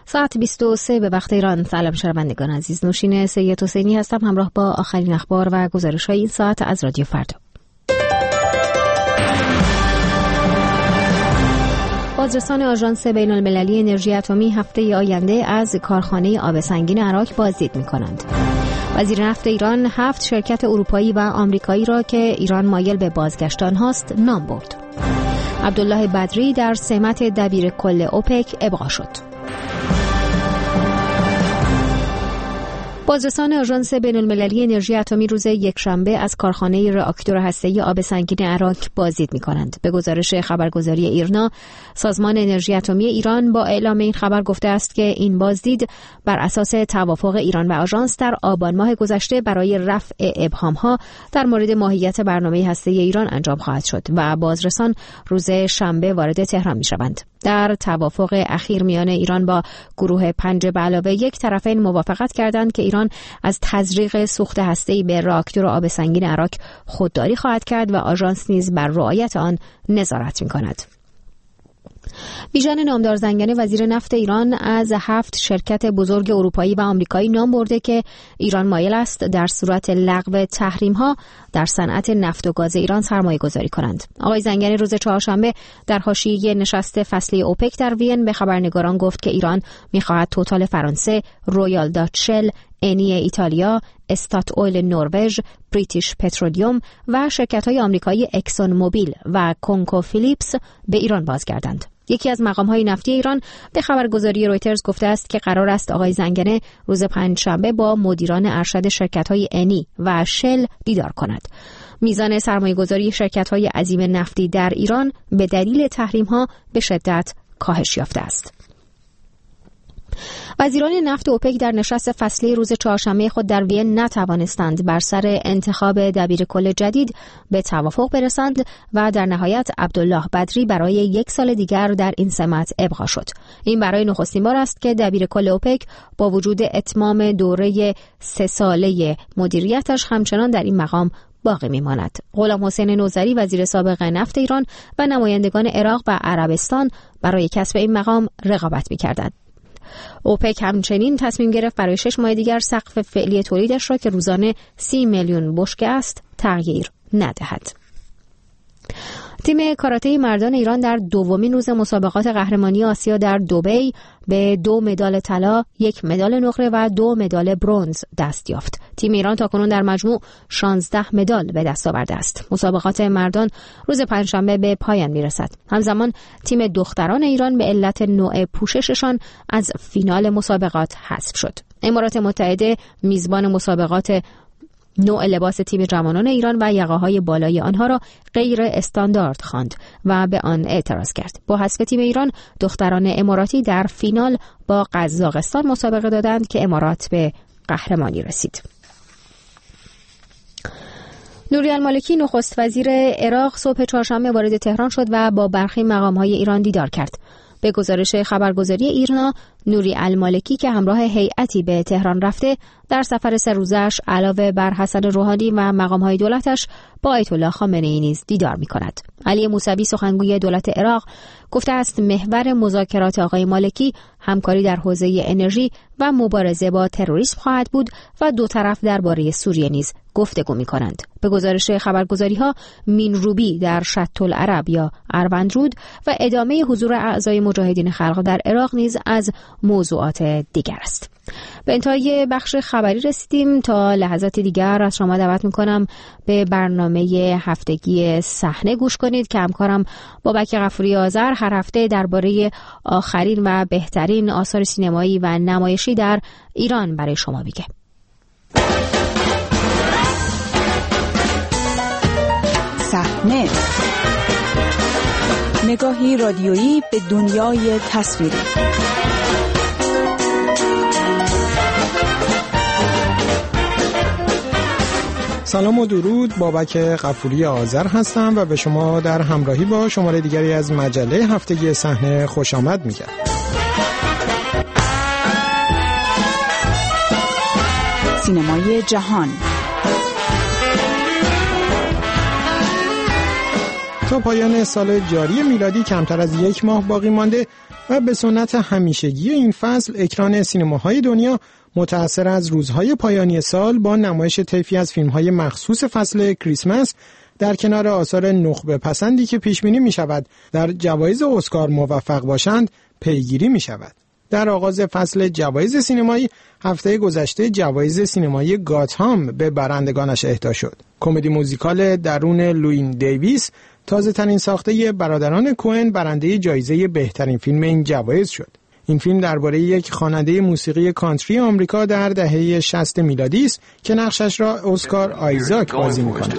ساعت 23 به وقت ایران. سلام شنوندگان عزیز، نوشین سید حسینی هستم همراه با آخرین اخبار و گزارش‌های این ساعت از رادیو فردا. بازرسان آژانس بین‌المللی انرژی اتمی هفته آینده از کارخانه آب سنگین عراق بازدید می‌کنند. وزیر نفت ایران 7 شرکت اروپایی و آمریکایی را که ایران مایل به بازگشت آنهاست نام برد. عبدالله بدری در سمت دبیر کل اوپک ابقا شد. بازرسان آژانس بین‌المللی انرژی اتمی روز یکشنبه از کارخانه راکتور هسته‌ای آب سنگین عراق بازدید می‌کنند. به گزارش خبرگزاری ایرنا، سازمان انرژی اتمی ایران با اعلام این خبر گفته است که این بازدید بر اساس توافق ایران و آژانس در آبان ماه گذشته برای رفع ابهام‌ها در مورد ماهیت برنامه هسته‌ای ایران انجام خواهد شد و بازرسان روز شنبه وارد تهران می‌شوند. در توافق اخیر میان ایران با گروه 5+1 طرفین موافقت کردند که ایران از تزریق سوخت هسته‌ای به راکتور آب سنگین عراق خودداری خواهد کرد و آژانس نیز بر رعایت آن نظارت می‌کند. بیژن نامدار زنگنه وزیر نفت ایران از 7 شرکت بزرگ اروپایی و آمریکایی نام برده که ایران مایل است در صورت لغو تحریم‌ها در صنعت نفت و گاز ایران سرمایه‌گذاری کنند. آقای زنگنه روز چهارشنبه در حاشیه نشست فصلی اوپک در وین به خبرنگاران گفت که ایران می‌خواهد توتال فرانسه، رویال داچ شل، انی ایتالیا، استات اویل نروژ، بریتیش پترولیوم و شرکت‌های آمریکایی اکسون موبیل و کنکو فیلیپس به ایران بازگردند. یکی از مقام‌های نفتی ایران به خبرگزاری رویترز گفته است که قرار است آقای زنگنه روز پنجشنبه با مدیران ارشد شرکت‌های انی و شل دیدار کند. میزان سرمایه‌گذاری شرکت‌های عظیم نفتی در ایران به دلیل تحریم‌ها به شدت کاهش یافته است. وزیران نفت اوپک در نشست فصلی روز چهارشنبه خود در وین نتوانستند بر سر انتخاب دبیر کل جدید به توافق برسند و در نهایت عبدالله بدری برای 1 سال دیگر در این سمت ابقا شد. این برای نخستین بار است که دبیر کل اوپک با وجود اتمام دوره 3 ساله مدیریتش همچنان در این مقام باقی میماند. غلام حسین نوذری وزیر سابق نفت ایران و نمایندگان عراق و عربستان برای کسب این مقام رقابت می‌کردند. اوپک همچنین تصمیم گرفت برای 6 ماه دیگر سقف فعلی تولیدش را که روزانه 30 میلیون بشکه است تغییر ندهد. تیم کاراته مردان ایران در دومین روز مسابقات قهرمانی آسیا در دبی به 2 مدال طلا، 1 مدال نقره و 2 مدال برنز دست یافت. تیم ایران تاکنون در مجموع 16 مدال به دست آورده است. مسابقات مردان روز پنجشنبه به پایان میرسد. همزمان تیم دختران ایران به علت نوع پوشششان از فینال مسابقات حذف شد. امارات متحده میزبان مسابقات نوع لباس تیم جوانان ایران و یقه‌های بالای آنها را غیر استاندارد خواند و به آن اعتراض کرد. با حذف تیم ایران، دختران اماراتی در فینال با قزاقستان مسابقه دادند که امارات به قهرمانی رسید. نوری المالکی نخست وزیر عراق صبح چهارشنبه وارد تهران شد و با برخی مقام‌های ایران دیدار کرد. به گزارش خبرگزاری ایرنا، نوری المالکی که همراه هیئتی به تهران رفته در سفر 3 روزش علاوه بر حسن روحانی و مقام‌های دولتش با آیت الله خامنه‌ای نیز دیدار می‌کند. علی موسوی سخنگوی دولت عراق گفته است محور مذاکرات آقای مالکی همکاری در حوزه انرژی و مبارزه با تروریسم خواهد بود و دو طرف درباره سوریه نیز گفتگو می‌کنند. به گزارش خبرگزاری‌ها، مین روبی در شط العرب یا اروندرود و ادامه حضور اعضای مجاهدین خلق در عراق نیز از موضوعات دیگر است. به انتهای بخش خبری رسیدیم. تا لحظات دیگر از شما دعوت میکنم به برنامه هفتگی صحنه گوش کنید که همکارم بابک غفوری آذر هر هفته درباره آخرین و بهترین آثار سینمایی و نمایشی در ایران برای شما میگه. صحنه، نگاهی رادیویی به دنیای تصویری. سلام و درود، بابک غفوری آذر هستم و به شما در همراهی با شماره دیگری از مجله هفتگی صحنه خوش آمد میگم. سینمای جهان. تا پایان سال جاری میلادی کمتر از 1 ماه باقی مانده و به سنت همیشگی این فصل اکران سینماهای دنیا متأثر از روزهای پایانی سال با نمایش طیفی از فیلم‌های مخصوص فصل کریسمس در کنار آثار نخبه پسندی که پیش‌بینی می‌شود در جوایز اسکار موفق باشند پیگیری می‌شود. در آغاز فصل جوایز سینمایی هفته گذشته جوایز سینمایی گاتهام به برندگانش اهدا شد. کمدی موزیکال درون لوین دیویس تازه ترین ساخته برادران کوئن برنده جایزه بهترین فیلم این جوایز شد. این فیلم درباره یک خواننده موسیقی کانتری آمریکا در دهه 60 میلادی است که نقشش را اسکار آیزاک بازی می‌کند.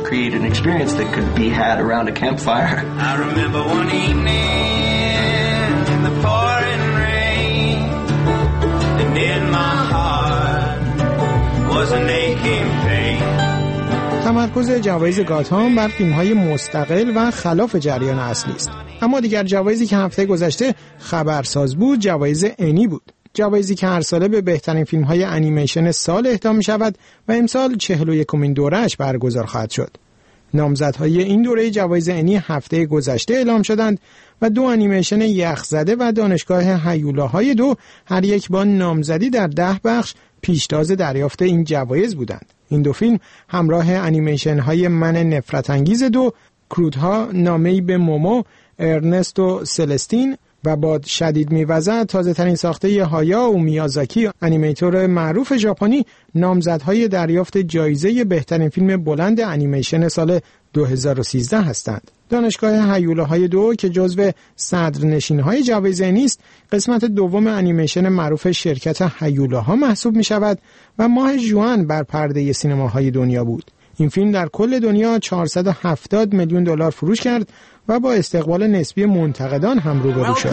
تمرکز جوایز گاتهام بر فیلم‌های مستقل و خلاف جریان اصلی است. اما دیگر جوایزی که هفته گذشته خبرساز بود جوایز انی بود. جوایزی که هر ساله به بهترین فیلم‌های انیمیشن سال اهدا می‌شود و امسال 41مین دوره‌اش برگزار خواهد شد. نامزدهای این دوره جوایز انی هفته گذشته اعلام شدند و 2 انیمیشن یخزده و دانشگاه هیولاهای 2 هر یک با نامزدی در 10 بخش پیشتاز دریافت این جوایز بودند. این 2 فیلم همراه انیمیشن‌های من نفرت انگیز 2، کرودها، نامه‌ای به مومو، ارنست و سلستین و باد شدید می‌وزد تازه ترین ساخته هایائو میازاکی انیمیتور معروف ژاپنی نامزدهای دریافت جایزه بهترین فیلم بلند انیمیشن سال 2013 هستند. دانشگاه هیولاهای 2 که جزو صدرنشین‌های جوایز نیست، قسمت دوم انیمیشن معروف شرکت هیولاها محسوب می‌شود و ماه ژوئن بر پرده سینماهای دنیا بود. این فیلم در کل دنیا 470 میلیون دلار فروش کرد و با استقبال نسبی منتقدان هم روبرو شد.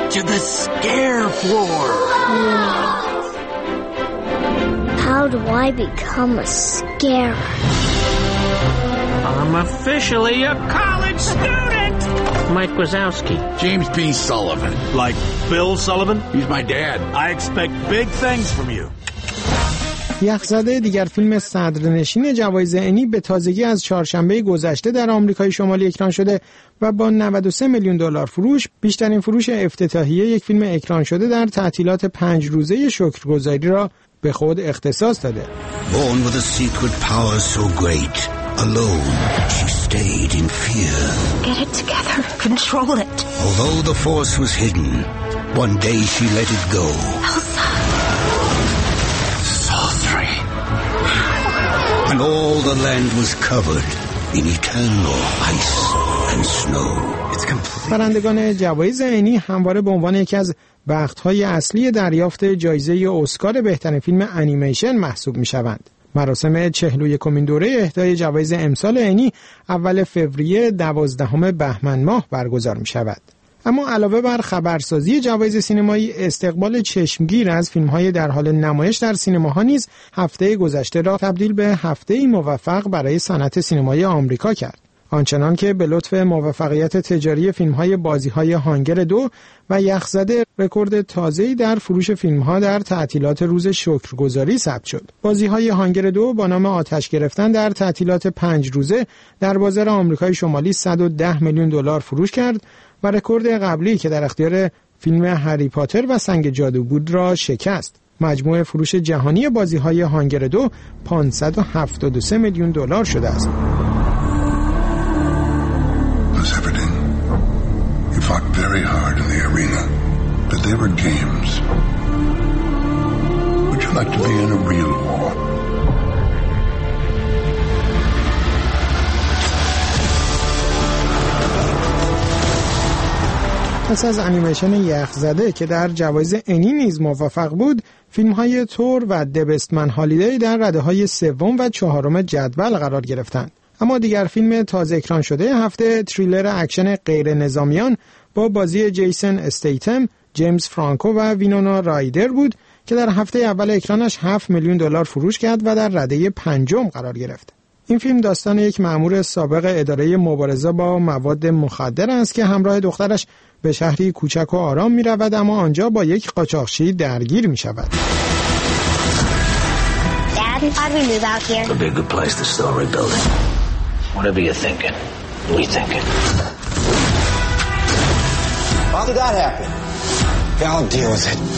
How do I become a scarer? I'm officially a college student. Mike Wazowski. James B. Sullivan. Like Bill Sullivan? He's my dad. I expect big things from you. یخزده دیگر فیلم صدرنشین جوایز انی به تازگی از چهارشنبه گذشته در آمریکای شمالی اکران شده و با 93 میلیون دلار فروش بیشترین فروش افتتاحیه یک فیلم اکران شده در تعطیلات 5 روزه شکرگزاری را به خود اختصاص داده. Born with a secret power so great, alone she stayed in fear. Get it together. Control it. Although the force was hidden, one day she let it go. Elsa. Sorcery. And all the land was covered in eternal ice and snow. It's complete. برندگان جوایز انی همواره به عنوان یکی از بخت‌های اصلی دریافت جایزه اسکار بهترین فیلم انیمیشن محسوب می‌شوند. مراسم 41مین دوره اهدای جوایز امسال انی اول فوریه 12 بهمن ماه برگزار می‌شود. اما علاوه بر خبرسازی جوایز سینمایی، استقبال چشمگیر از فیلم‌های در حال نمایش در سینماها نیز هفته گذشته را تبدیل به هفته‌ای موفق برای صنعت سینمایی آمریکا کرد. آنچنان که به لطف موفقیت تجاری فیلم‌های بازی‌های هانگر 2 و یخزده رکورد تازه‌ای در فروش فیلم‌ها در تعطیلات روز شکرگزاری ثبت شد. بازی‌های هانگر 2 با نام آتش گرفتن در تعطیلات 5 روزه در بازار آمریکای شمالی 110 میلیون دلار فروش کرد و رکورد قبلی که در اختیار فیلم هری پاتر و سنگ جادو بود را شکست. مجموع فروش جهانی بازی‌های هانگر 2 573 میلیون دلار شده است. Fought very hard in the arena, but they were games. Would you like to be in a real war? پس از انیمیشن یخزده که در جوایز انی نیز موفق بود، فیلم‌های تور و دبستمن هالیدی در رده‌های 3 و 4 جدول قرار گرفتند. اما دیگر فیلم تازه اکران شده هفته تریلر اکشن غیر نظامیان با بازی جیسن استیتم، جیمز فرانکو و وینونا رایدر بود که در هفته اول اکرانش 7 میلیون دلار فروش کرد و در رده 5 قرار گرفت. این فیلم داستان یک مأمور سابق اداره مبارزه با مواد مخدر است که همراه دخترش به شهری کوچک و آرام می رود، اما آنجا با یک قاچاقچی درگیر می شود. Dad, how do we move out here? It'd be a good place to start rebuilding. Whatever you're thinking, we thinking. How did that happen? I'll deal with it.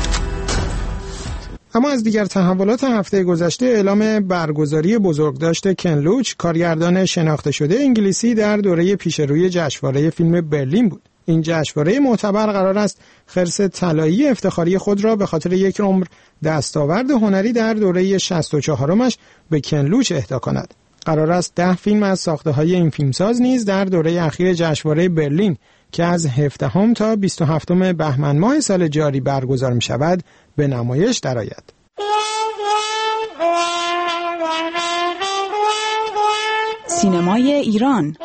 اما از دیگر تحولات هفته گذشته اعلام برگزاری بزرگداشت کن لوچ، کارگردان شناخته شده انگلیسی، در دوره پیشروی جشنواره فیلم برلین بود. این جشنواره معتبر قرار است خرس طلایی افتخاری خود را به خاطر یک عمر دستاورد هنری در دوره 64مش به کن لوچ اهدا کند. قرار است 10 فیلم از ساخته‌های این فیلمساز نیز در دوره اخیر جشنواره برلین که از 17 تا 27 بهمن ماه سال جاری برگزار می شود به نمایش درآید. سینمای ایران.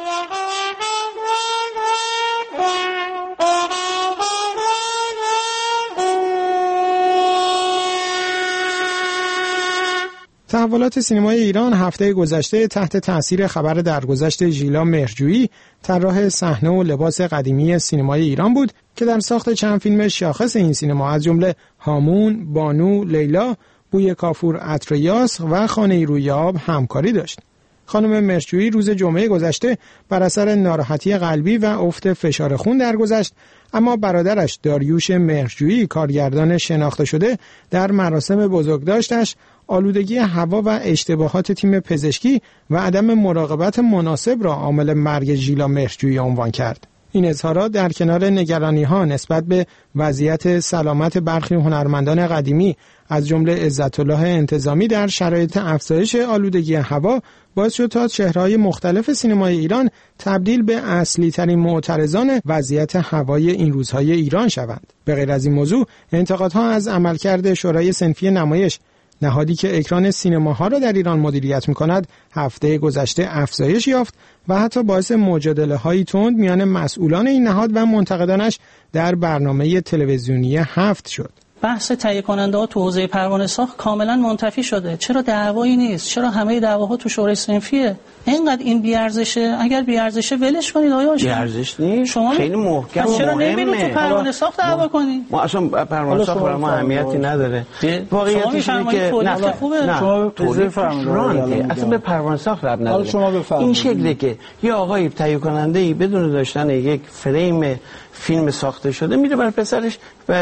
تحولات سینمای ایران هفته گذشته تحت تأثیر خبر درگذشت ژیلا مهرجویی، طراح صحنه و لباس قدیمی سینمای ایران بود که در ساخت چند فیلم شاخص این سینما از جمله هامون، بانو، لیلا، بوی کافور عطر یاس و خانه روی آب همکاری داشت. خانم مهرجویی روز جمعه گذشته بر اثر ناراحتی قلبی و افت فشار خون درگذشت، اما برادرش داریوش مهرجویی، کارگردان شناخته شده، در مراسم بزرگداشتش آلودگی هوا و اشتباهات تیم پزشکی و عدم مراقبت مناسب را عامل مرگ ژیلا مهرجویی عنوان کرد. این اظهارات در کنار نگرانی‌ها نسبت به وضعیت سلامت برخی هنرمندان قدیمی از جمله عزت‌الله انتظامی در شرایط افزایش آلودگی هوا باعث شد تا چهره‌های مختلف سینمای ایران تبدیل به اصلی‌ترین معترضان وضعیت هوای این روزهای ایران شوند. به غیر از این موضوع، انتقادها از عملکرد شورای صنفی نمایش، نهادی که اکران سینماها را در ایران مدیریت می‌کند، هفته گذشته افزایش یافت و حتی باعث مجادله‌های تند میان مسئولان این نهاد و منتقدانش در برنامه تلویزیونی هفت شد. بحث تهیه کننده ها تو حوزه پروانه ساخت کاملا منتفی شده. چرا دعوایی نیست؟ چرا همه دعواها تو شورای صنفیه؟ اینقدر این بی‌ارزشه. اگر بی‌ارزشه ولش کنید آیا بی‌ارزش نیست. شما خیلی محکم و چرا مهمه. نمیرید تو پروانه ساخت دعوا کنید؟ ما اصلا پروانه ساخت برای ما اهمیتی نداره. واقعیتش اینه که نه خوبه. شما بفرمایید. اصلا به پروانه ساخت ربط نداره. این شکلی که یه آقای تهیه کننده‌ای بدون داشتن یک فریم فیلم ساخته شده میره برای پسرش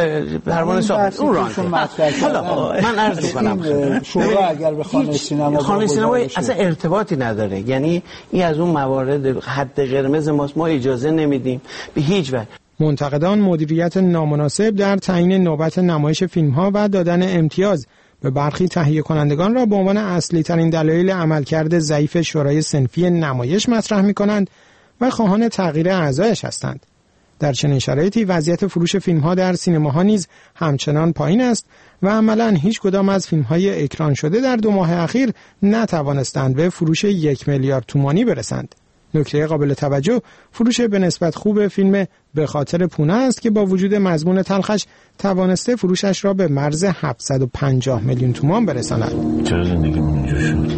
پروانه ساخت اون رانته. حالا من عرض می‌کنم شورا اگر به خانه سینما اصلا ارتباطی نداره، یعنی این از اون موارد حد قرمز ماست، ما اجازه نمیدیم به هیچ وجه. منتقدان مدیریت نامناسب در تعیین نوبت نمایش فیلم‌ها و دادن امتیاز به برخی تهیه کنندگان را به عنوان اصلی ترین دلایل عملکرد ضعیف شورای صنفی نمایش مطرح می‌کنند و خواهان تغییر اعضایش هستند. در چنین شرایطی وضعیت فروش فیلم‌ها در سینماها نیز همچنان پایین است و عملاً هیچ کدام از فیلم‌های اکران شده در 2 ماه اخیر نتوانستند به فروش 1 میلیارد تومانی برسند. نکته قابل توجه فروش به نسبت خوب فیلم به خاطر پونه است که با وجود مضمون تلخش توانسته فروشش را به مرز 750 میلیون تومان برساند. چرا زندگیمون اینجور شد؟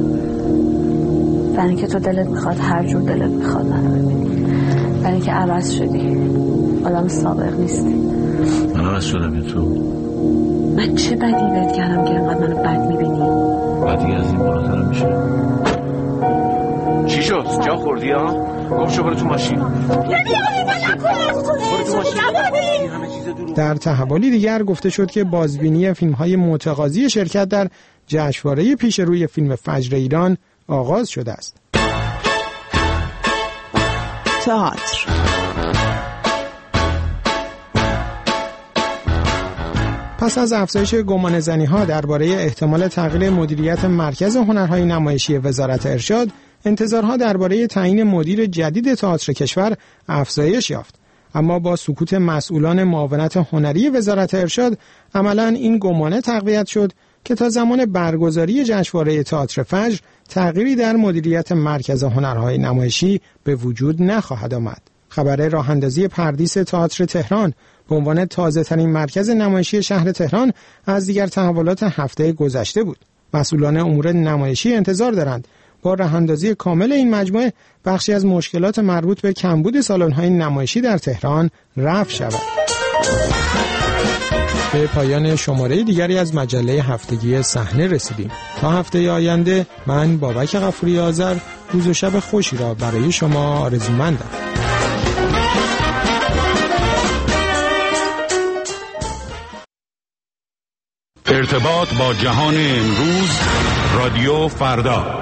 برای اینکه تو دلت میخواد هر جور دلت میخواد منو ببینی، برای اینکه عوض شدی، آدم سابق نیستی. من عوض شدم یا تو؟ من چه بدی بهت کردم که اینقدر منو بد میبینی؟ بعدی از این بالاتر میشه. چی شد؟ جا خوردی ها؟ گم شو برو تو ماشین. در تحولی دیگر گفته شد که بازبینی فیلم‌های متقاضی شرکت در جشنواره پیشروی فیلم فجر ایران آغاز شده است. تئاتر. پس از افزایش گمانه‌زنی‌ها درباره احتمال تغییر مدیریت مرکز هنرهای نمایشی وزارت ارشاد، انتظارها درباره تعیین مدیر جدید تئاتر کشور افزایش یافت. اما با سکوت مسئولان معاونت هنری وزارت ارشاد، عملاً این گمانه تقویت شد که تا زمان برگزاری جشنواره تئاتر فجر تغییری در مدیریت مرکز هنرهای نمایشی به وجود نخواهد آمد. خبر راه‌اندازی پردیس تئاتر تهران به عنوان تازه‌ترین مرکز نمایشی شهر تهران از دیگر تحولات هفته گذشته بود. مسئولان امور نمایشی انتظار دارند با راه‌اندازی کامل این مجموعه بخشی از مشکلات مربوط به کمبود سالن‌های نمایشی در تهران رفع شود. به پایان شماره دیگری از مجله هفتگی صحنه رسیدیم. تا هفته آینده من بابک غفوری آذر روز و شب خوشی را برای شما آرزومندم. ارتباط با جهان امروز، رادیو فردا.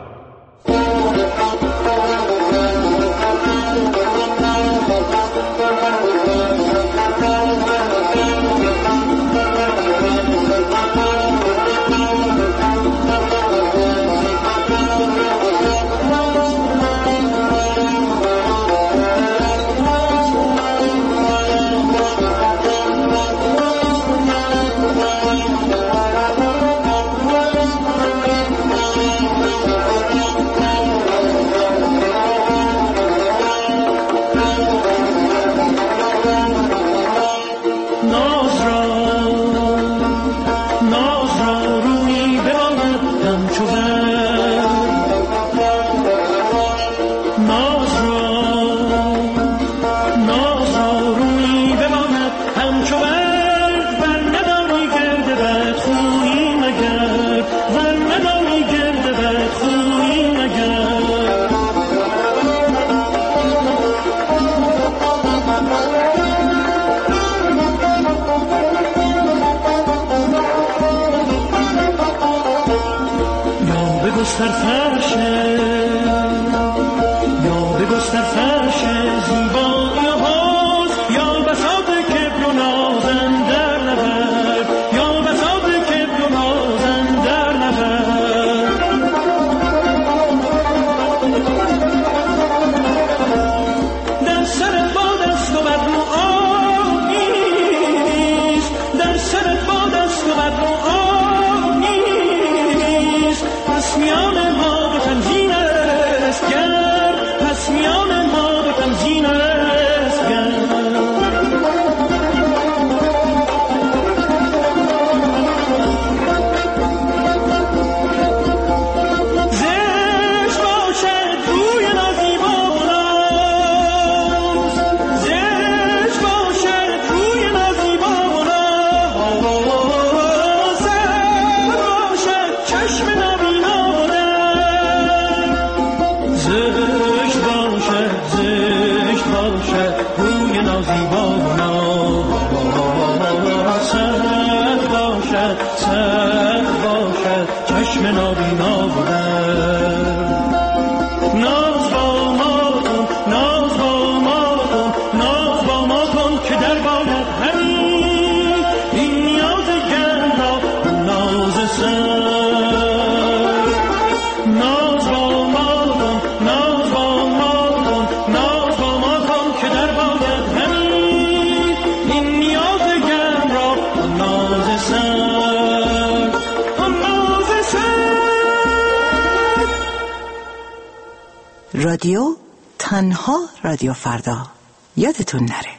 رادیو تنها رادیو فردا، یادتون نره.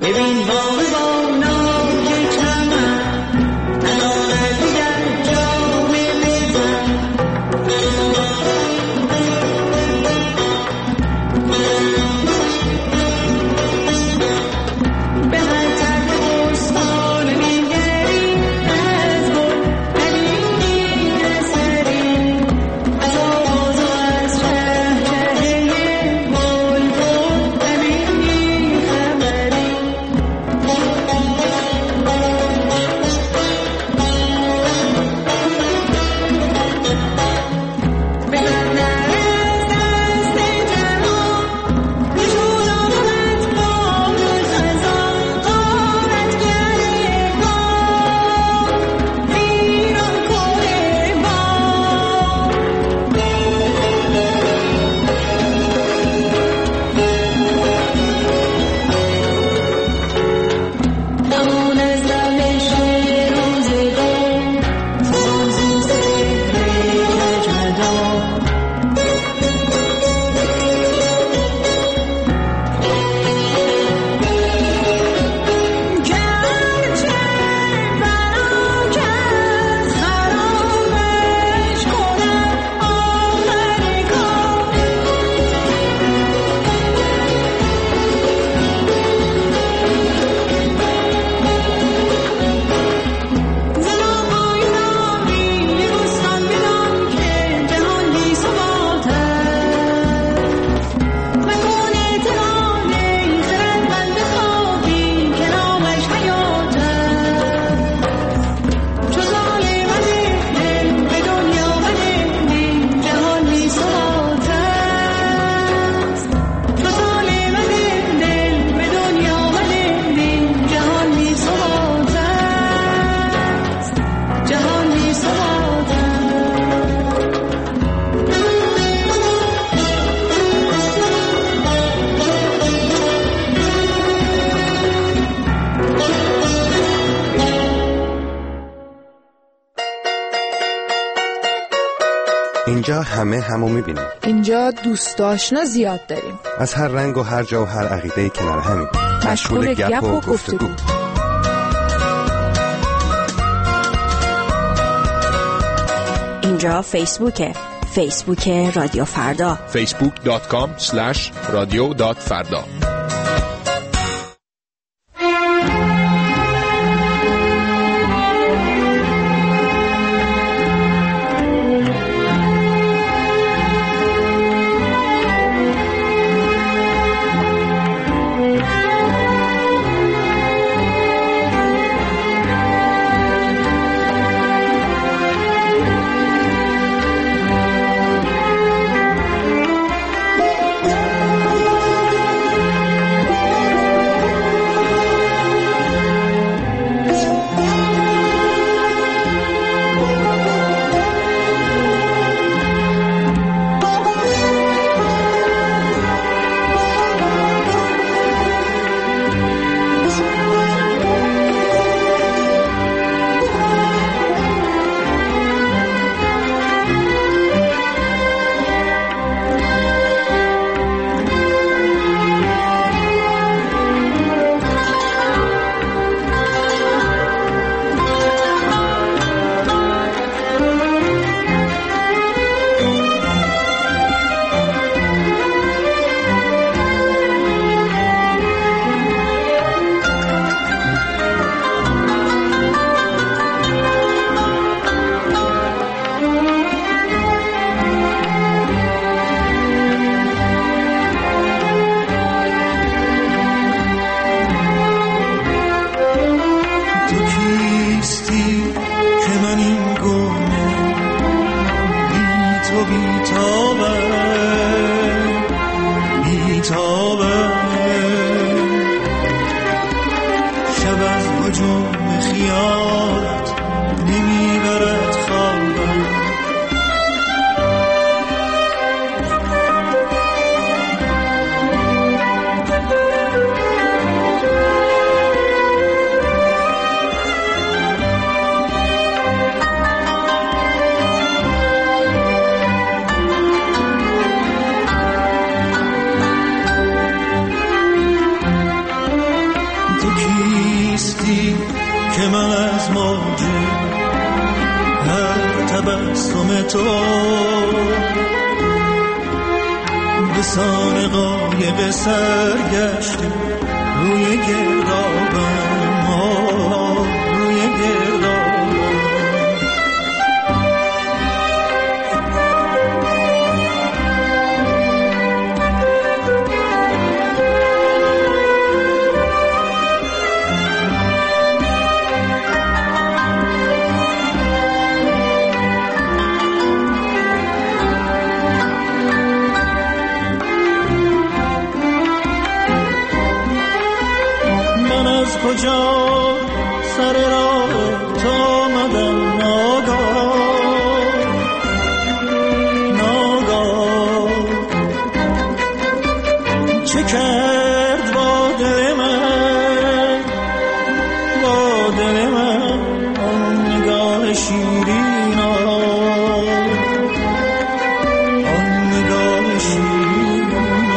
اینجا همو میبینیم. اینجا دوست آشنا زیاد داریم. از هر رنگ و هر جا و هر عقیده‌ای کنار همیم. مشغول گپ و گفتگو. اینجا فیسبوک رادیو فردا. facebook.com/radio.farda. تبسم تو به سان قایق سرگشته روی گردابم روی گردابم. کجا سر راه تو آمدم ناگاه چه کرد با دل من آن نگاه شیرین آن نگاه شیرین.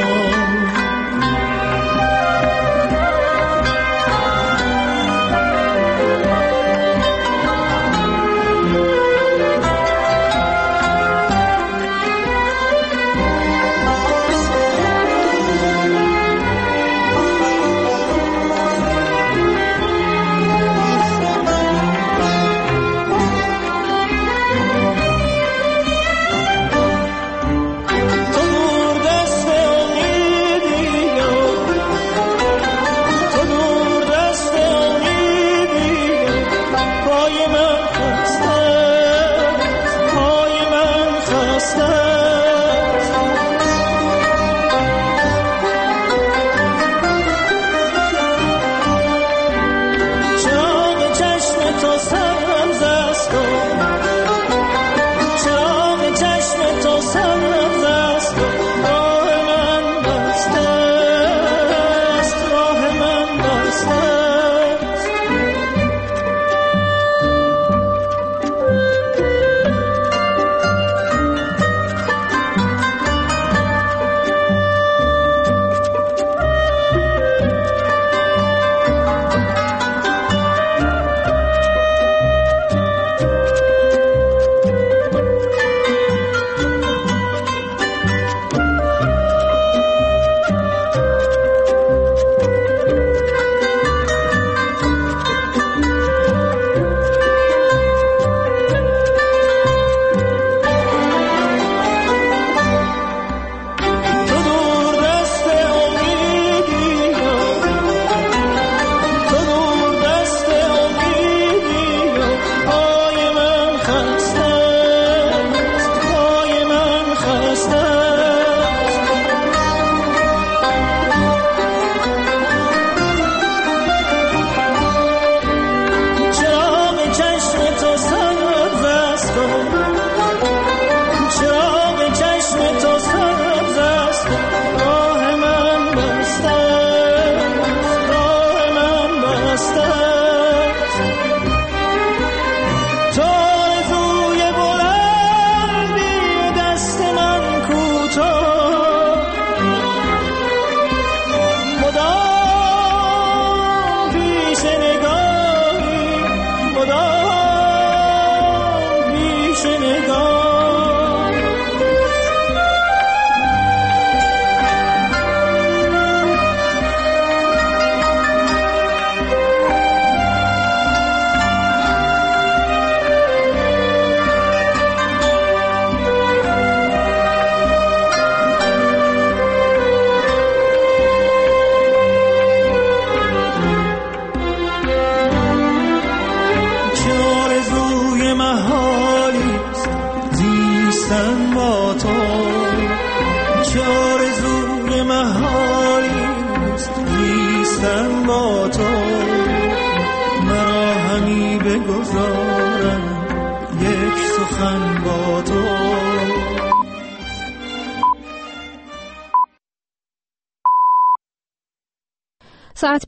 ساعت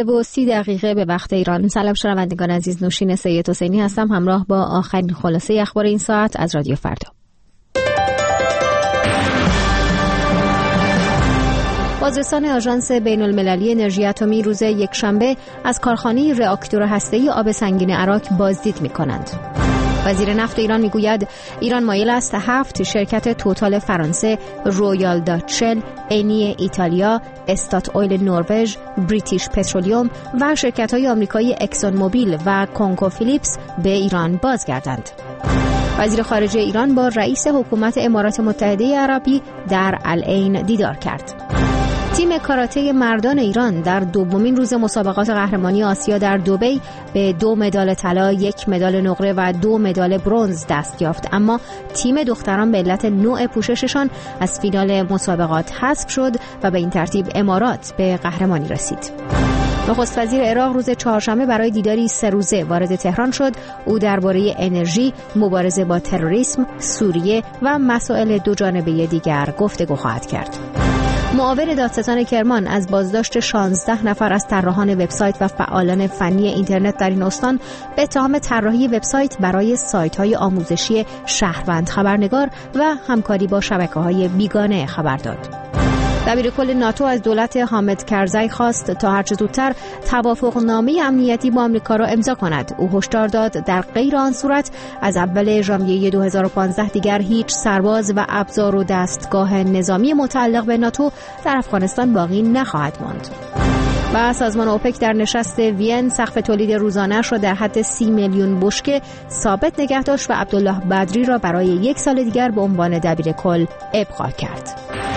23:30 به وقت ایران. سلام شنوندگان عزیز، نوشین سید حسینی هستم همراه با آخرین خلاصه اخبار این ساعت از رادیو فردا. بازرسان آژانس بین‌المللی انرژی اتمی روز یکشنبه از کارخانه راکتور هسته‌ای آب سنگین عراق بازدید می‌کنند. وزیر نفت ایران میگوید ایران مایل است 7 شرکت توتال فرانسه، رویال داچ شل، انی ایتالیا، استات اویل نروژ، بریتیش پترولیوم و شرکت‌های آمریکایی اکسون موبیل و کونکو فیلیپس به ایران بازگردند. وزیر خارجه ایران با رئیس حکومت امارات متحده عربی در العین دیدار کرد. تیم کاراته مردان ایران در دومین روز مسابقات قهرمانی آسیا در دبی به 2 مدال طلا، 1 مدال نقره و 2 مدال برنز دست یافت، اما تیم دختران به علت نوع پوشششان از فینال مسابقات حذف شد و به این ترتیب امارات به قهرمانی رسید. نخست وزیر عراق روز چهارشنبه برای دیداری 3 روزه وارد تهران شد. او درباره انرژی، مبارزه با تروریسم، سوریه و مسائل دوجانبه دیگر گفتگو خواهد کرد. معاون دادستان کرمان از بازداشت 16 نفر از طراحان وبسایت و فعالان فنی اینترنت در این استان به اتهام طراحی وبسایت برای سایت‌های آموزشی شهروند خبرنگار و همکاری با شبکه‌های بیگانه خبر داد. دبیرکل ناتو از دولت حامد کرزی خواست تا هرچه زودتر توافقنامه امنیتی با آمریکا را امضا کند. او هشدار داد در غیر آن صورت از اول ژانویه 2015 دیگر هیچ سرباز و ابزار و دستگاه نظامی متعلق به ناتو در افغانستان باقی نخواهد ماند. و سازمان اوپک در نشست وین سقف تولید روزانه‌اش را در حد 30 میلیون بشکه ثابت نگه داشت و عبدالله بدری را برای 1 سال دیگر به عنوان دبیرکل ابقا کرد.